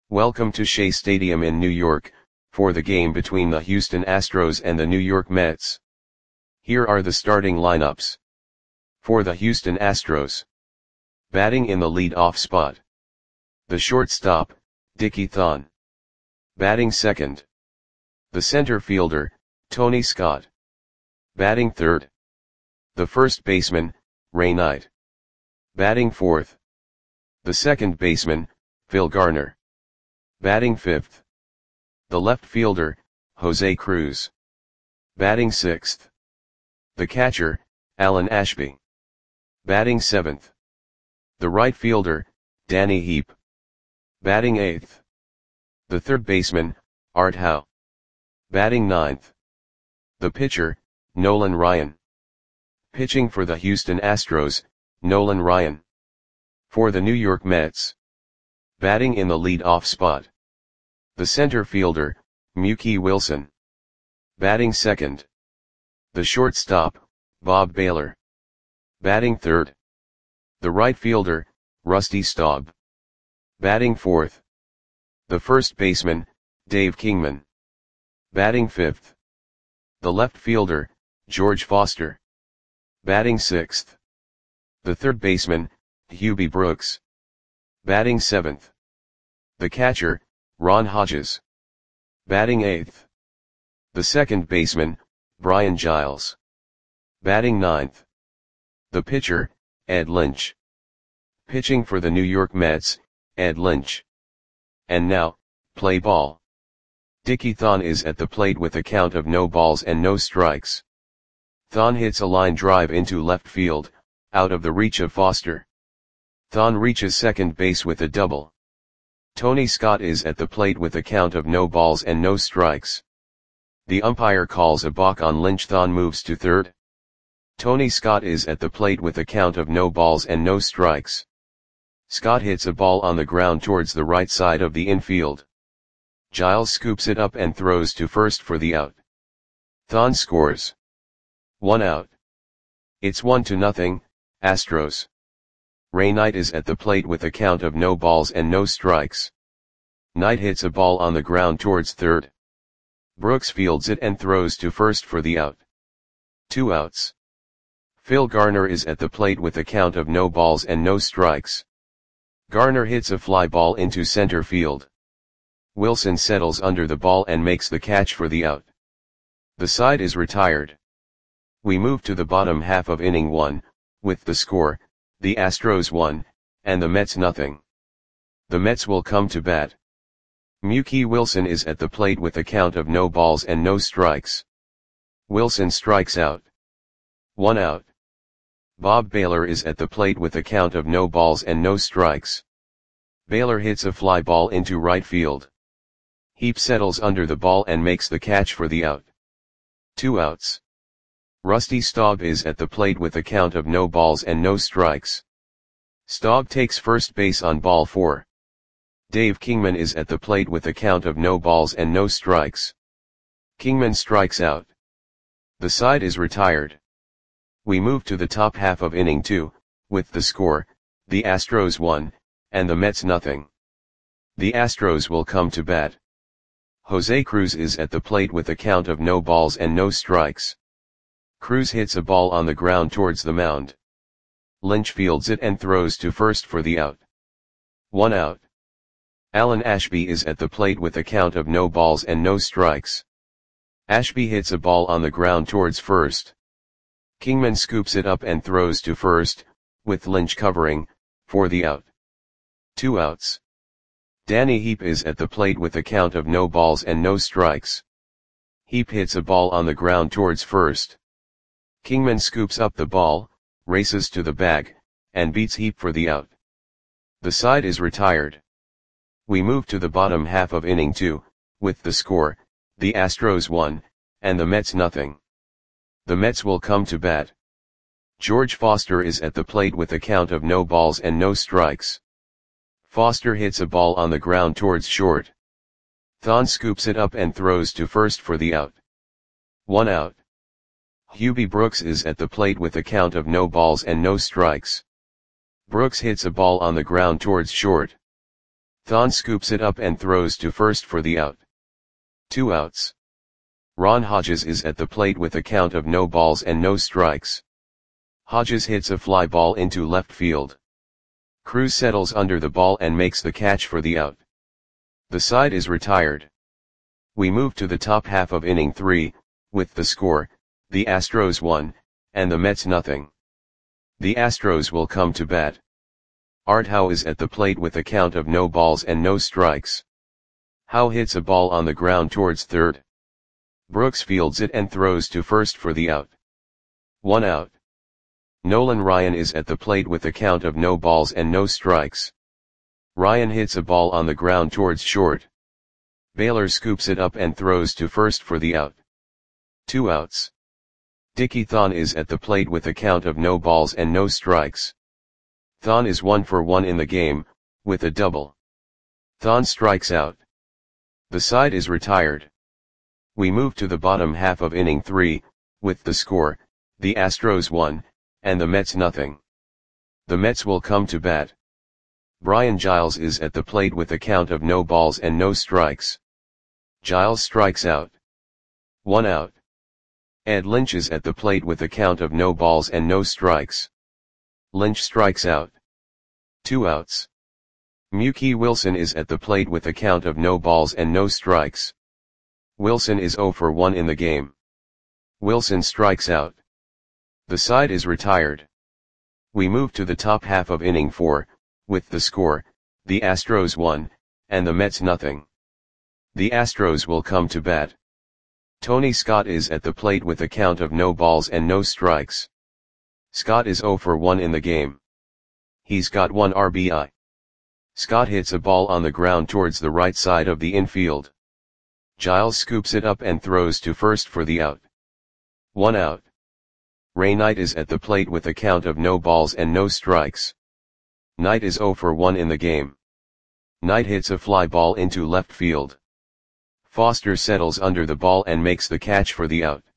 Welcome to Shea Stadium in New York, for the game between the Houston Astros and the New York Mets. Here are the starting lineups. For the Houston Astros. Batting in the lead-off spot. The shortstop, Dickie Thon. Batting second. The center fielder, Tony Scott. Batting third. The first baseman, Ray Knight. Batting fourth. The second baseman, Phil Garner. Batting fifth. The left fielder, Jose Cruz. Batting sixth. The catcher, Alan Ashby. Batting seventh. The right fielder, Danny Heep. Batting eighth. The third baseman, Art Howe. Batting ninth. The pitcher, Nolan Ryan. Pitching for the Houston Astros, Nolan Ryan. For the New York Mets. Batting in the lead-off spot. The center fielder, Mookie Wilson. Batting second. The shortstop, Bob Baylor. Batting third. The right fielder, Rusty Staub. Batting fourth. The first baseman, Dave Kingman. Batting fifth. The left fielder, George Foster. Batting sixth. The third baseman, Hubie Brooks. Batting seventh. The catcher, Ron Hodges. Batting eighth. The second baseman, Brian Giles. Batting ninth. The pitcher, Ed Lynch. Pitching for the New York Mets, Ed Lynch. And now, play ball. Dickie Thon is at the plate with a count of no balls and no strikes. Thon hits a line drive into left field, out of the reach of Foster. Thon reaches second base with a double. Tony Scott is at the plate with a count of no balls and no strikes. The umpire calls a balk on Lynch. Thon moves to third. Tony Scott is at the plate with a count of no balls and no strikes. Scott hits a ball on the ground towards the right side of the infield. Giles scoops it up and throws to first for the out. Thon scores. 1 out. It's 1-0, Astros. Ray Knight is at the plate with a count of no balls and no strikes. Knight hits a ball on the ground towards third. Brooks fields it and throws to first for the out. 2 outs. Phil Garner is at the plate with a count of no balls and no strikes. Garner hits a fly ball into center field. Wilson settles under the ball and makes the catch for the out. The side is retired. We move to the bottom half of inning 1, with the score, the Astros 1, and the Mets nothing. The Mets will come to bat. Mookie Wilson is at the plate with a count of no balls and no strikes. Wilson strikes out. 1 out. Bob Baylor is at the plate with a count of no balls and no strikes. Baylor hits a fly ball into right field. Heep settles under the ball and makes the catch for the out. 2 outs. Rusty Staub is at the plate with a count of no balls and no strikes. Staub takes first base on ball 4. Dave Kingman is at the plate with a count of no balls and no strikes. Kingman strikes out. The side is retired. We move to the top half of inning 2, with the score, the Astros 1, and the Mets nothing. The Astros will come to bat. Jose Cruz is at the plate with a count of no balls and no strikes. Cruz hits a ball on the ground towards the mound. Lynch fields it and throws to first for the out. 1 out. Alan Ashby is at the plate with a count of no balls and no strikes. Ashby hits a ball on the ground towards first. Kingman scoops it up and throws to first, with Lynch covering, for the out. 2 outs. Danny Heep is at the plate with a count of no balls and no strikes. Heep hits a ball on the ground towards first. Kingman scoops up the ball, races to the bag, and beats Heep for the out. The side is retired. We move to the bottom half of inning 2, with the score, the Astros 1, and the Mets nothing. The Mets will come to bat. George Foster is at the plate with a count of no balls and no strikes. Foster hits a ball on the ground towards short. Thon scoops it up and throws to first for the out. 1 out. Hubie Brooks is at the plate with a count of no balls and no strikes. Brooks hits a ball on the ground towards short. Thon scoops it up and throws to first for the out. 2 outs. Ron Hodges is at the plate with a count of no balls and no strikes. Hodges hits a fly ball into left field. Cruz settles under the ball and makes the catch for the out. The side is retired. We move to the top half of inning 3, with the score, the Astros 1, and the Mets nothing. The Astros will come to bat. Art Howe is at the plate with a count of no balls and no strikes. Howe hits a ball on the ground towards third. Brooks fields it and throws to first for the out. 1 out. Nolan Ryan is at the plate with a count of no balls and no strikes. Ryan hits a ball on the ground towards short. Baylor scoops it up and throws to first for the out. 2 outs. Dickie Thon is at the plate with a count of no balls and no strikes. Thon is 1 for 1 in the game, with a double. Thon strikes out. The side is retired. We move to the bottom half of inning 3, with the score, the Astros 1, and the Mets nothing. The Mets will come to bat. Brian Giles is at the plate with a count of no balls and no strikes. Giles strikes out. 1 out. Ed Lynch is at the plate with a count of no balls and no strikes. Lynch strikes out. 2 outs. Mookie Wilson is at the plate with a count of no balls and no strikes. Wilson is 0 for 1 in the game. Wilson strikes out. The side is retired. We move to the top half of inning 4, with the score, the Astros 1, and the Mets nothing. The Astros will come to bat. Tony Scott is at the plate with a count of no balls and no strikes. Scott is 0 for 1 in the game. He's got 1 RBI. Scott hits a ball on the ground towards the right side of the infield. Giles scoops it up and throws to first for the out. 1 out. Ray Knight is at the plate with a count of no balls and no strikes. Knight is 0 for 1 in the game. Knight hits a fly ball into left field. Foster settles under the ball and makes the catch for the out.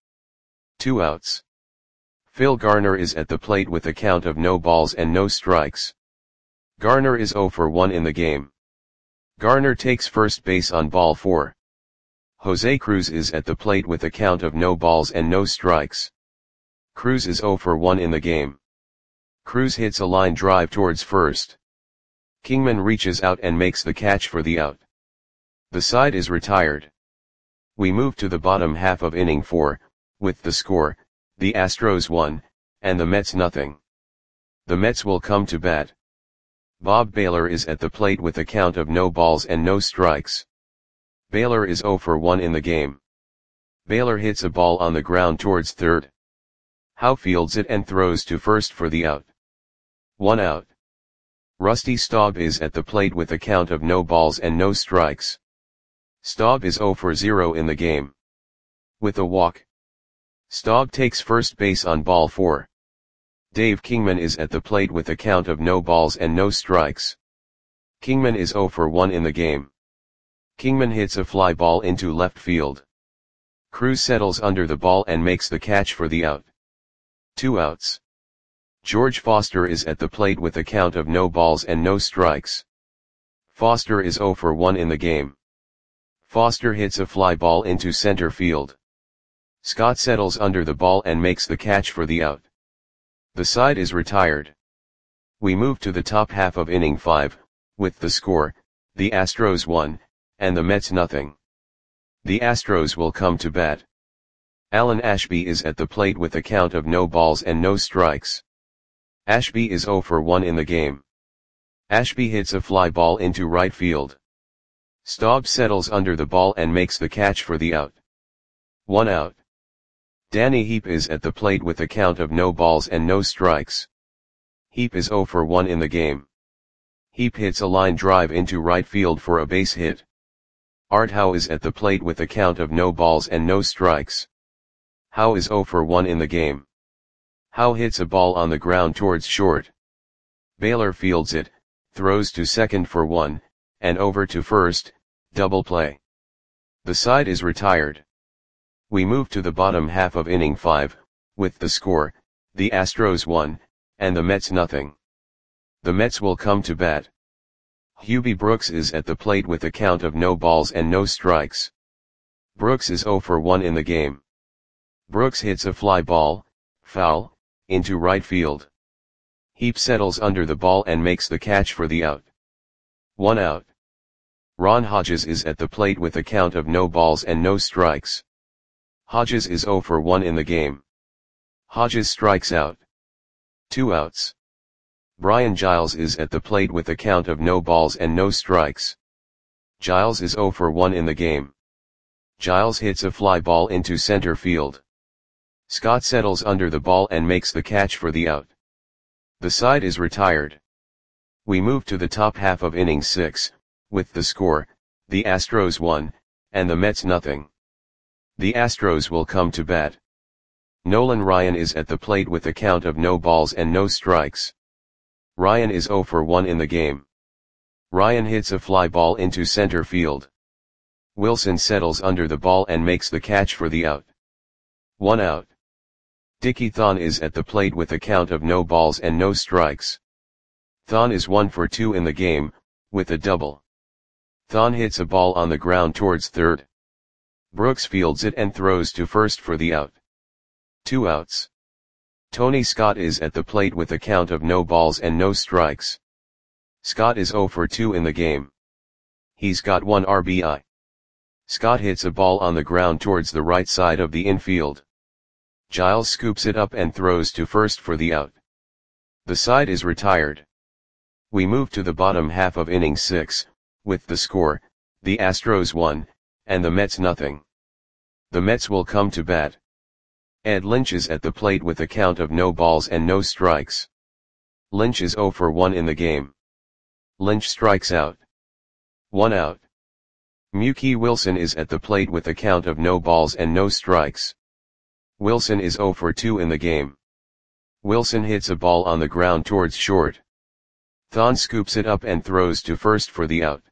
2 outs. Phil Garner is at the plate with a count of no balls and no strikes. Garner is 0 for 1 in the game. Garner takes first base on ball 4. Jose Cruz is at the plate with a count of no balls and no strikes. Cruz is 0 for 1 in the game. Cruz hits a line drive towards first. Kingman reaches out and makes the catch for the out. The side is retired. We move to the bottom half of inning 4, with the score, the Astros 1, and the Mets nothing. The Mets will come to bat. Bob Baylor is at the plate with a count of no balls and no strikes. Baylor is 0 for 1 in the game. Baylor hits a ball on the ground towards third. Howe fields it and throws to first for the out. 1 out. Rusty Staub is at the plate with a count of no balls and no strikes. Staub is 0 for 0 in the game. With a walk. Staub takes first base on ball 4. Dave Kingman is at the plate with a count of no balls and no strikes. Kingman is 0 for 1 in the game. Kingman hits a fly ball into left field. Cruz settles under the ball and makes the catch for the out. 2 outs. George Foster is at the plate with a count of no balls and no strikes. Foster is 0 for 1 in the game. Foster hits a fly ball into center field. Scott settles under the ball and makes the catch for the out. The side is retired. We move to the top half of inning 5, with the score, the Astros 1, and the Mets nothing. The Astros will come to bat. Alan Ashby is at the plate with a count of no balls and no strikes. Ashby is 0 for 1 in the game. Ashby hits a fly ball into right field. Staub settles under the ball and makes the catch for the out. 1 out. Danny Heap is at the plate with a count of no balls and no strikes. Heap is 0 for 1 in the game. Heap hits a line drive into right field for a base hit. Art Howe is at the plate with a count of no balls and no strikes. Howe is 0 for 1 in the game. Howe hits a ball on the ground towards short. Baylor fields it, throws to second for 1, and over to first, double play. The side is retired. We move to the bottom half of inning 5, with the score, the Astros 1, and the Mets nothing. The Mets will come to bat. Hubie Brooks is at the plate with a count of no balls and no strikes. Brooks is 0 for 1 in the game. Brooks hits a fly ball, foul, into right field. Heap settles under the ball and makes the catch for the out. 1 out. Ron Hodges is at the plate with a count of no balls and no strikes. Hodges is 0 for 1 in the game. Hodges strikes out. 2 outs. Brian Giles is at the plate with a count of no balls and no strikes. Giles is 0 for 1 in the game. Giles hits a fly ball into center field. Scott settles under the ball and makes the catch for the out. The side is retired. We move to the top half of inning 6, with the score, the Astros 1, and the Mets nothing. The Astros will come to bat. Nolan Ryan is at the plate with a count of no balls and no strikes. Ryan is 0 for 1 in the game. Ryan hits a fly ball into center field. Wilson settles under the ball and makes the catch for the out. 1 out. Dickie Thon is at the plate with a count of no balls and no strikes. Thon is 1 for 2 in the game, with a double. Thon hits a ball on the ground towards third. Brooks fields it and throws to first for the out. 2 outs. Tony Scott is at the plate with a count of no balls and no strikes. Scott is 0 for 2 in the game. He's got 1 RBI. Scott hits a ball on the ground towards the right side of the infield. Giles scoops it up and throws to first for the out. The side is retired. We move to the bottom half of inning 6, with the score, the Astros 1, and the Mets nothing. The Mets will come to bat. Ed Lynch is at the plate with a count of no balls and no strikes. Lynch is 0 for 1 in the game. Lynch strikes out. 1 out. Mookie Wilson is at the plate with a count of no balls and no strikes. Wilson is 0 for 2 in the game. Wilson hits a ball on the ground towards short. Thon scoops it up and throws to first for the out.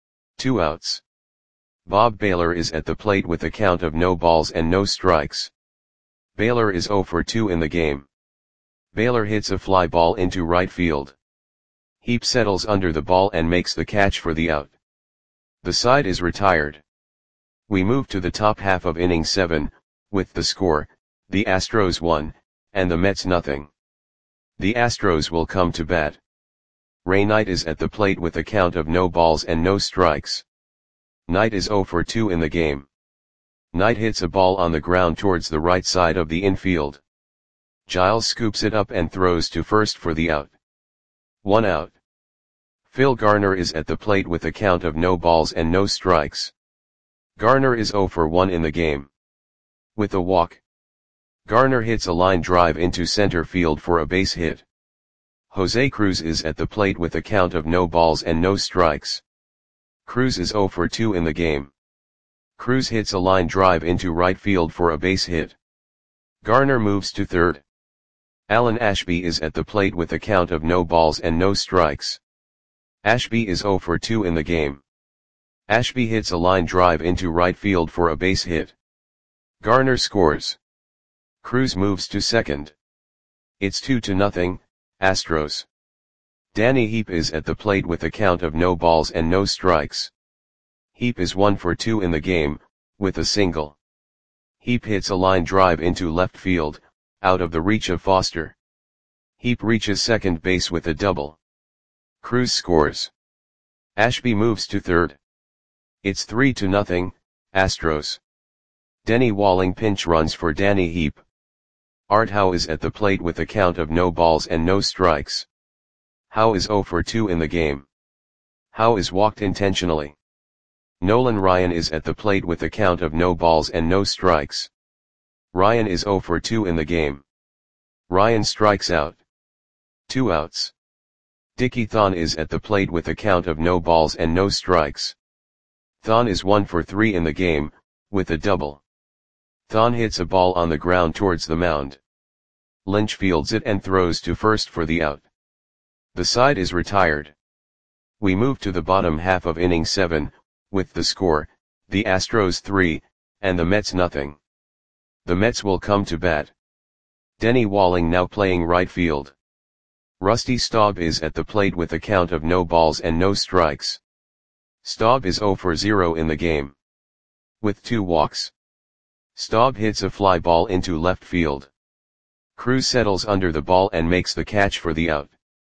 2 outs. Bob Baylor is at the plate with a count of no balls and no strikes. Baylor is 0 for 2 in the game. Baylor hits a fly ball into right field. Heap settles under the ball and makes the catch for the out. The side is retired. We move to the top half of inning 7, with the score, the Astros 1, and the Mets nothing. The Astros will come to bat. Ray Knight is at the plate with a count of no balls and no strikes. Knight is 0 for 2 in the game. Knight hits a ball on the ground towards the right side of the infield. Giles scoops it up and throws to first for the out. 1 out. Phil Garner is at the plate with a count of no balls and no strikes. Garner is 0 for 1 in the game. With a walk. Garner hits a line drive into center field for a base hit. Jose Cruz is at the plate with a count of no balls and no strikes. Cruz is 0 for 2 in the game. Cruz hits a line drive into right field for a base hit. Garner moves to third. Alan Ashby is at the plate with a count of no balls and no strikes. Ashby is 0 for 2 in the game. Ashby hits a line drive into right field for a base hit. Garner scores. Cruz moves to second. It's 2-0, Astros. Danny Heap is at the plate with a count of no balls and no strikes. Heap is 1 for 2 in the game, with a single. Heap hits a line drive into left field, out of the reach of Foster. Heap reaches second base with a double. Cruz scores. Ashby moves to third. It's 3-0, Astros. Denny Walling pinch runs for Danny Heap. Art Howe is at the plate with a count of no balls and no strikes. Howe is 0 for 2 in the game. Howe is walked intentionally. Nolan Ryan is at the plate with a count of no balls and no strikes. Ryan is 0 for 2 in the game. Ryan strikes out. 2 outs. Dickie Thon is at the plate with a count of no balls and no strikes. Thon is 1 for 3 in the game, with a double. Thon hits a ball on the ground towards the mound. Lynch fields it and throws to first for the out. The side is retired. We move to the bottom half of inning 7, with the score, the Astros 3, and the Mets nothing. The Mets will come to bat. Denny Walling now playing right field. Rusty Staub is at the plate with a count of no balls and no strikes. Staub is 0 for 0 in the game. With 2 walks. Staub hits a fly ball into left field. Cruz settles under the ball and makes the catch for the out.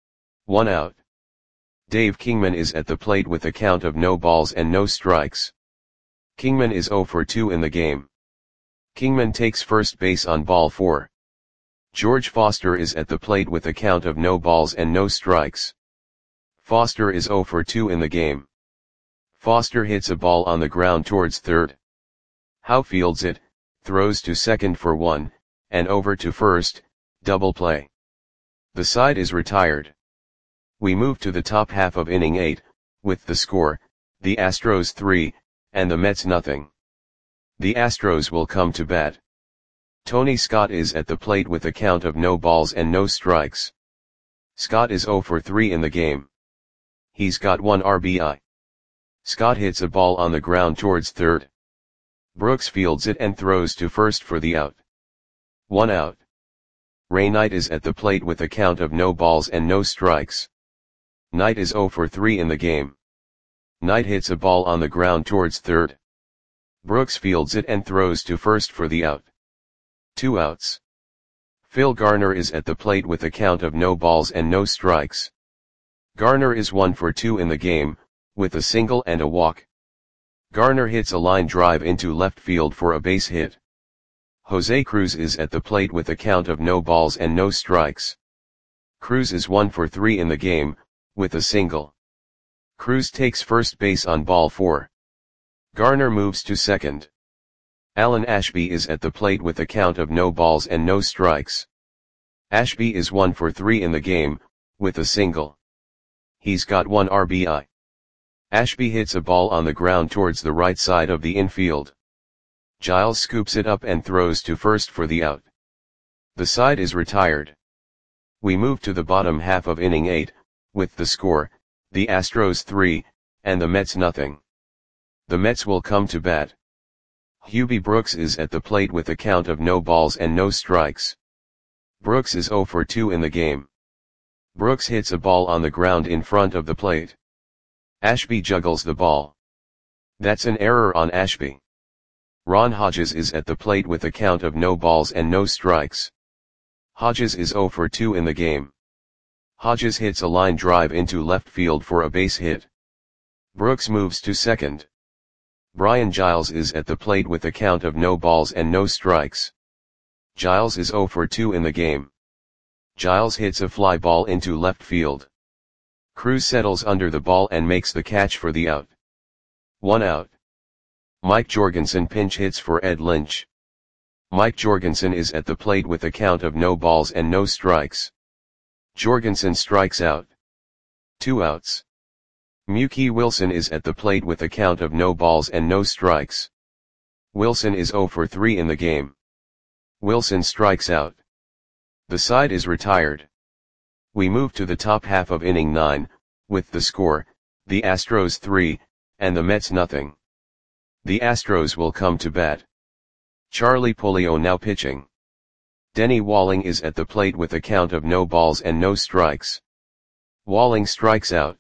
1 out. Dave Kingman is at the plate with a count of no balls and no strikes. Kingman is 0 for 2 in the game. Kingman takes first base on ball 4. George Foster is at the plate with a count of no balls and no strikes. Foster is 0 for 2 in the game. Foster hits a ball on the ground towards third. Howe fields it, throws to second for 1, and over to first, double play. The side is retired. We move to the top half of inning 8, with the score, the Astros 3, and the Mets nothing. The Astros will come to bat. Tony Scott is at the plate with a count of no balls and no strikes. Scott is 0 for 3 in the game. He's got 1 RBI. Scott hits a ball on the ground towards third. Brooks fields it and throws to first for the out. 1 out. Ray Knight is at the plate with a count of no balls and no strikes. Knight is 0 for 3 in the game. Knight hits a ball on the ground towards third. Brooks fields it and throws to first for the out. 2 outs. Phil Garner is at the plate with a count of no balls and no strikes. Garner is 1 for 2 in the game, with a single and a walk. Garner hits a line drive into left field for a base hit. Jose Cruz is at the plate with a count of no balls and no strikes. Cruz is 1 for 3 in the game, with a single. Cruz takes first base on ball 4. Garner moves to second. Alan Ashby is at the plate with a count of no balls and no strikes. Ashby is 1 for 3 in the game, with a single. He's got 1 RBI. Ashby hits a ball on the ground towards the right side of the infield. Giles scoops it up and throws to first for the out. The side is retired. We move to the bottom half of inning 8, with the score, the Astros 3, and the Mets nothing. The Mets will come to bat. Hubie Brooks is at the plate with a count of no balls and no strikes. Brooks is 0 for 2 in the game. Brooks hits a ball on the ground in front of the plate. Ashby juggles the ball. That's an error on Ashby. Ron Hodges is at the plate with a count of no balls and no strikes. Hodges is 0 for 2 in the game. Hodges hits a line drive into left field for a base hit. Brooks moves to second. Brian Giles is at the plate with a count of no balls and no strikes. Giles is 0 for 2 in the game. Giles hits a fly ball into left field. Cruz settles under the ball and makes the catch for the out. 1 out. Mike Jorgensen pinch hits for Ed Lynch. Mike Jorgensen is at the plate with a count of no balls and no strikes. Jorgensen strikes out. 2 outs. Mookie Wilson is at the plate with a count of no balls and no strikes. Wilson is 0 for 3 in the game. Wilson strikes out. The side is retired. We move to the top half of inning 9, with the score, the Astros 3, and the Mets nothing. The Astros will come to bat. Charlie Polio now pitching. Denny Walling is at the plate with a count of no balls and no strikes. Walling strikes out.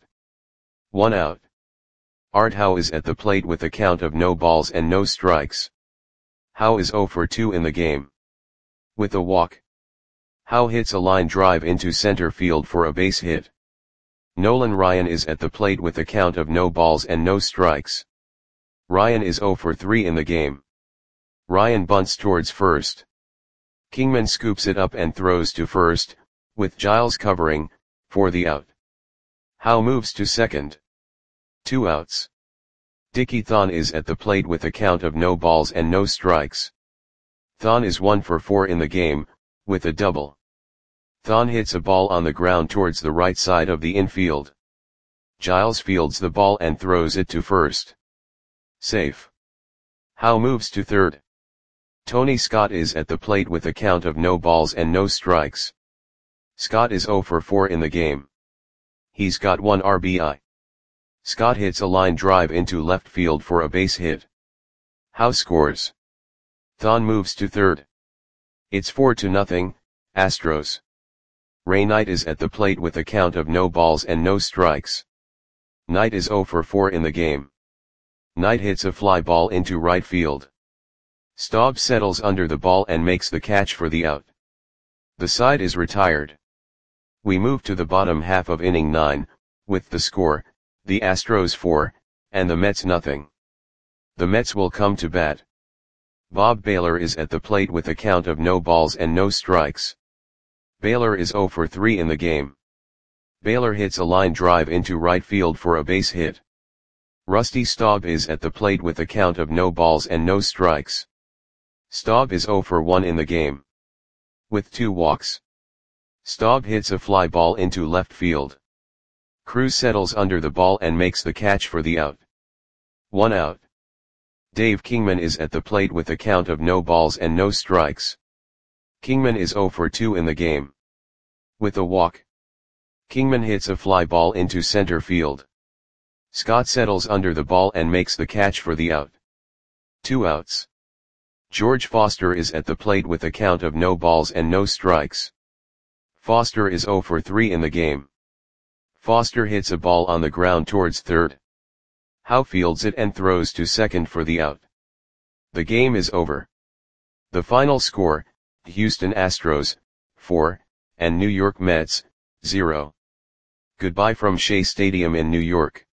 1 out. Art Howe is at the plate with a count of no balls and no strikes. Howe is 0 for 2 in the game. With a walk. Howe hits a line drive into center field for a base hit. Nolan Ryan is at the plate with a count of no balls and no strikes. Ryan is 0 for 3 in the game. Ryan bunts towards first. Kingman scoops it up and throws to first, with Giles covering, for the out. Howe moves to second. 2 outs. Dickie Thon is at the plate with a count of no balls and no strikes. Thon is 1 for 4 in the game, with a double. Thon hits a ball on the ground towards the right side of the infield. Giles fields the ball and throws it to first. Safe. Howe moves to third. Tony Scott is at the plate with a count of no balls and no strikes. Scott is 0 for 4 in the game. He's got 1 RBI. Scott hits a line drive into left field for a base hit. Howe scores. Thon moves to third. It's 4-0, Astros. Ray Knight is at the plate with a count of no balls and no strikes. Knight is 0 for 4 in the game. Knight hits a fly ball into right field. Staub settles under the ball and makes the catch for the out. The side is retired. We move to the bottom half of inning 9, with the score, the Astros 4, and the Mets nothing. The Mets will come to bat. Bob Baylor is at the plate with a count of no balls and no strikes. Baylor is 0 for 3 in the game. Baylor hits a line drive into right field for a base hit. Rusty Staub is at the plate with a count of no balls and no strikes. Staub is 0 for 1 in the game. With 2 walks. Staub hits a fly ball into left field. Cruz settles under the ball and makes the catch for the out. 1 out. Dave Kingman is at the plate with a count of no balls and no strikes. Kingman is 0 for 2 in the game. With a walk. Kingman hits a fly ball into center field. Scott settles under the ball and makes the catch for the out. 2 outs. George Foster is at the plate with a count of no balls and no strikes. Foster is 0 for 3 in the game. Foster hits a ball on the ground towards third. Howe fields it and throws to second for the out. The game is over. The final score, Houston Astros, 4, and New York Mets, 0. Goodbye from Shea Stadium in New York.